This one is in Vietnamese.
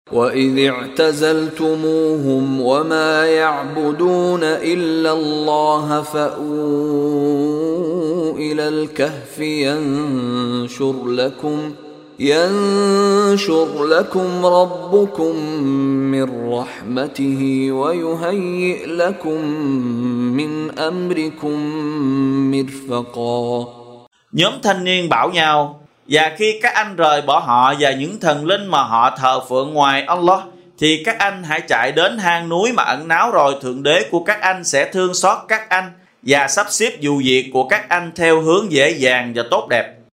وَإِذِ اعْتَزَلْتُمُوهُمْ وَمَا يَعْبُدُونَ إِلَّا اللَّهَ فَأْوُوا إِلَى الْكَهْفِ يَنشُرْ لَكُمْ رَبُّكُمْ مِنْ رَحْمَتِهِ وَيُهَيِّئْ لَكُمْ مِنْ أَمْرِكُمْ مِرْفَقًا. Nhóm thanh niên bảo nhau: và khi các anh rời bỏ họ và những thần linh mà họ thờ phượng ngoài Allah, thì các anh hãy chạy đến hang núi mà ẩn náu, rồi Thượng Đế của các anh sẽ thương xót các anh và sắp xếp vụ việc của các anh theo hướng dễ dàng và tốt đẹp.